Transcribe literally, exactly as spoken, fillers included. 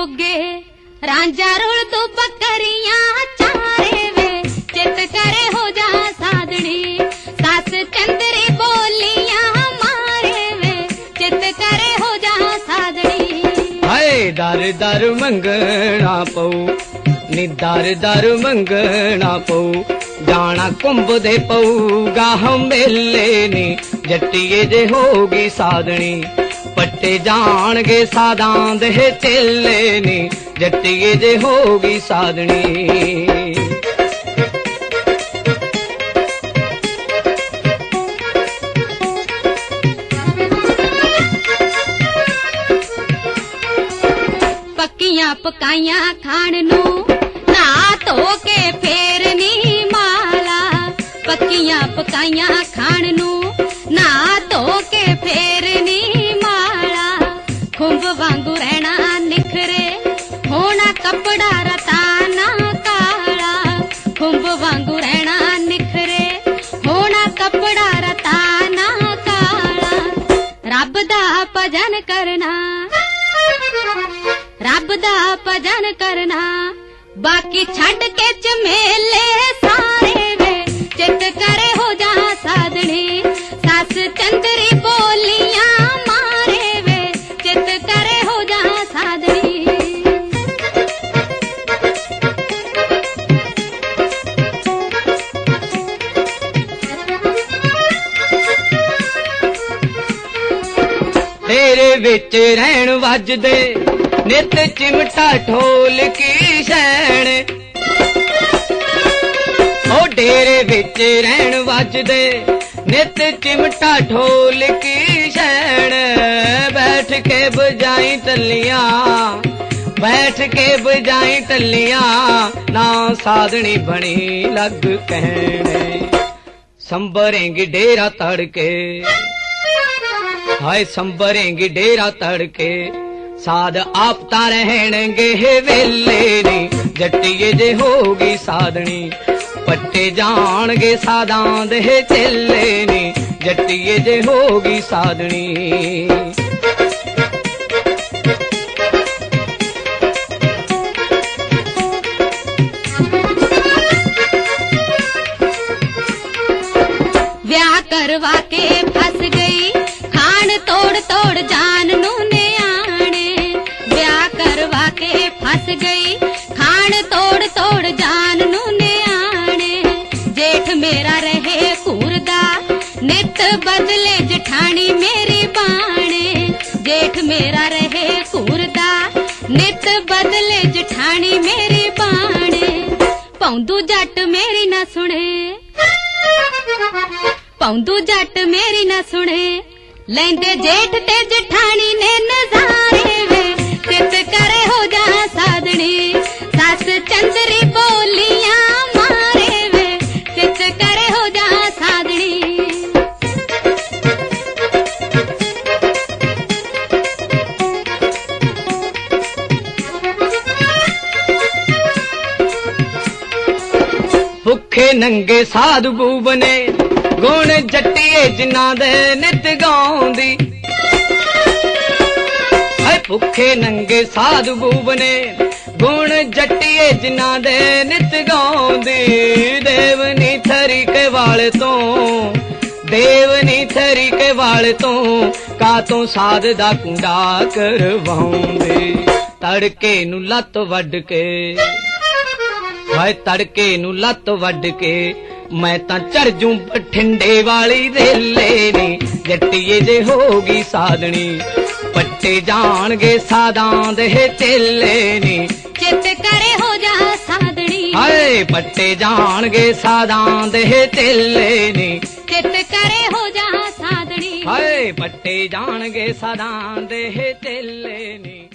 पुगे रांझा रुल तू बकरियां चारे वे चित करे हो जा साधनी सास चंदरी बोलियां मारे वे चित करे हो जा साधनी। हाय दर दर मंगना पऊ नी दर दर मंगना पऊ जाना कुंभ दे पऊ गाह मेले नी जट्टिए जे होगी साधनी पट्टे जाणगे सादां दे चेले नी जट्टिए जे होगी साधनी। पक्कियां पकाइयां खाण नू ना धो के फेरनी माला पक्कियां पकाइयां खाण नू ना धो के फेरनी माला खुंब वांगू रहना निखरे होना कपड़ा रताना काला खुंब वांगू रहना निखरे होना कपड़ा रताना काला रब दा भजन करना रब दा भजन करना बाकी छड़ के झमेले सारे वे चित करे हो जा साधनी सास चंदरी बोलियां मारे वे चित करे हो जा साधनी। तेरे विच रहन वजदे नित चिमटा ढोल की शैन ओ डेरे विच रहन वजदे नित चिमटा ढोल की शैन बैठ के बजाई टलियां बैठ के बजाई टलियां ना साधनी बनी लग कहने संबरेंगी डेरा तड़के हाय संबरेंगी डेरा तड़के साध आपता रहणगे वेले नी जट्टिए जे होगी साधनी पट्टे जाणगे सादां दे चेले नी जट्टिए जे होगी साधनी। ब्याह करवा के फंस गई खान तोड़ तोड़ जान नू के फंस गई खान तोड़ तोड़ जान नू न्याणे जेठ मेरा रहे कूरदा नित बदले जठानी मेरी बाणे जेठ मेरा रहे कूरदा नित बदले जठानी मेरी बाणे पौंदू जट मेरी ना सुने पौंदू जट मेरी ना सुने लेंदे जेठ ते जठानी ने नजारे वे चित करे हो जा साधनी सास चंदरी बोलियां मारे वे चित करे हो जा साधनी। भुखे नंगे साधु बूबने गुण जट्टिए जिन्ना दे नित गाउंदी भुखे नंगे साधु बूबने गुण जट्टिए जिन्ना दे नित गाउंदी देवनी थरी के वाले तो देवनी थरी के वाले तो का तो साध दा कुंडा करवाउंदे तड़के नू लत वड के हाय तड़के नू लत वड के मैं तां चढ़ जूं बठिंडे वाली रेले नी जट्टिए जे होगी साधनी पट्टे जाणगे सादां दे चेले नी चित करे हो जा साधनी हाय पट्टे जाणगे सादां दे चेले नी चित करे हो जा साधनी हाय पट्टे जाणगे सादां दे चेले नी।